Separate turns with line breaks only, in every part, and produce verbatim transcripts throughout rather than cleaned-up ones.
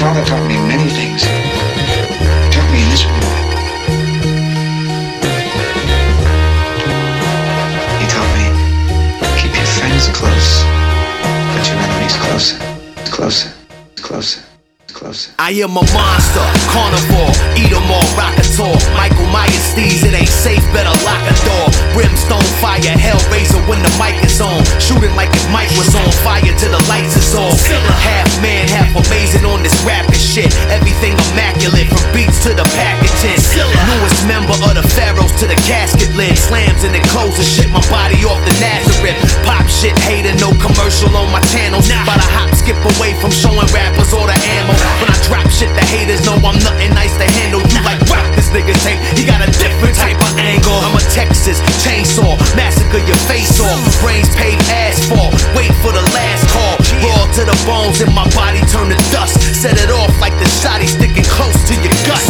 father taught me many things. He taught me in this war. He taught me, keep your friends close, but your enemies closer, closer, closer. Closer.
I am a monster, carnivore, eat 'em all, rock a tour. Michael Myers steez, it ain't safe, better lock a door. Brimstone fire, hellraiser when the mic is on. Shooting like if Mike was on fire till the lights is off. Half man, half amazing on this rapping shit. Everything immaculate, from beats to the packaging. Newest member of the Pharaohs to the casket lid. Slams and it closes shit, my body off the Nazareth. Pop shit, hater, no commercial on my channels. By the hop, skip away from showing rappers all the ammo. When I drop shit, the haters know I'm nothing nice to handle. You like rock this nigga tape, he got a different type of angle. I'm a Texas chainsaw, massacre your face off. Brains paid asphalt, wait for the last call. Raw to the bones and my body turn to dust. Set it off like the shotty sticking close to your guts.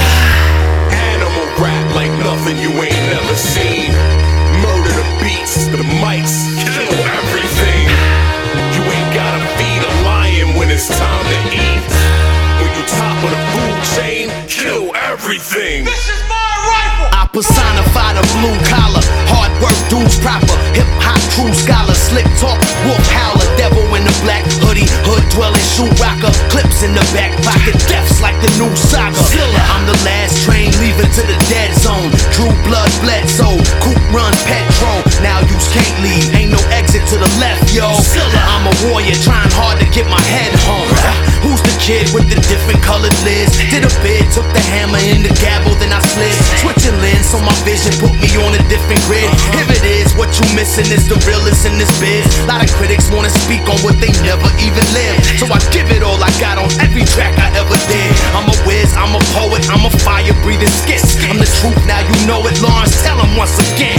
Animal rap like nothing you ain't never seen. Murder the beats, the mics, kill everything. You ain't gotta feed a lion when it's time to eat. When you top of the food chain, kill everything.
This is my rifle.
I personify the blue collar, hard work dudes proper. Hip hop true scholar, slick talk, wolf howler, devil in the black hoodie, hood dwelling shoe rocker, clips in the back pocket, deaths like the new saga. I'm the last train leaving to the dead zone. True blood bled soul, coupe runs petrol. Now you can't leave, ain't no exit to the left, yo. I'm a warrior trying hard to get my head home. Who's the kid with the different colored lids? Did a bid, took the hammer and the gavel, then I slid. Switching lens so my vision put me on a different grid. If it is, what you missing is the realest in this biz. Lot of critics wanna speak on what they never even lived, so I give it all I got on every track I ever did. I'm a whiz, I'm a poet, I'm a fire-breathing skit. I'm the truth, now you know it, Lawrence, tell him once again.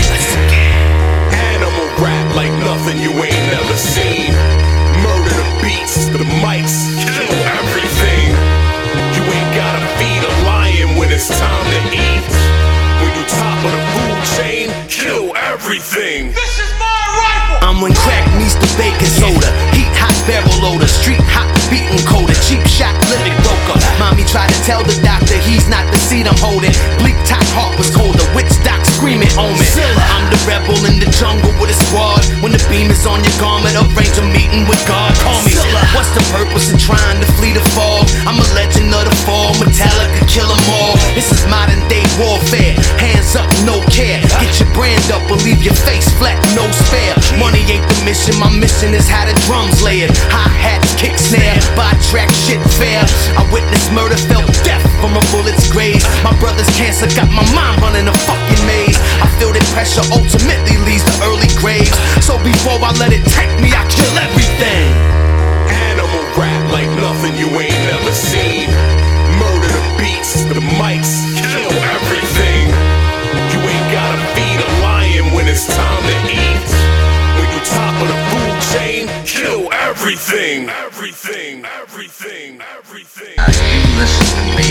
Animal rap like nothing you ain't never seen. Murder the beats, the mics, kill everything. You ain't gotta feed a lion when it's time to eat. When you top of the food chain, kill everything.
This is my rifle.
I'm when crack meets the baking soda. Heat hot barrel loader, street hot beating coda, cheap shot living broker. Mommy tried to tell the doctor he's not the seed I'm holding. Bleak top heart was colder, witch doc screaming omen. I'm the rebel in the jungle with a squad. When the beam is on your garment, arrange a meeting with God. Call me. What's the purpose in trying to flee the fog? I'm a legend of the fall, Metallica kill 'em all. This is modern day warfare. Hands up, no care. Get your brand up or leave your face flat, no spare. Money ain't the mission, my mission is how the drums layered. Hi-hats, kick snare, by track shit fair. I witnessed murder, felt death from a bullet's graze. My brother's cancer got my mind running a fucking maze. I feel that pressure ultimately leads to early graves. So before I let it take me, I kill everything.
Animal rap like nothing you ain't never seen. Murder the beats, the mics, kill everything. You ain't gotta feed a lion when it's time to eat. When you top of the food chain, kill everything. Everything, everything, everything.
Now you listen to me,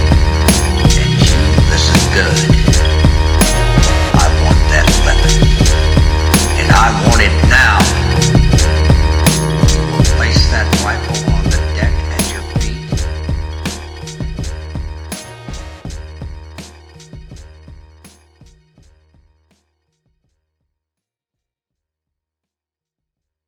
and you listen good. I want that weapon, and I want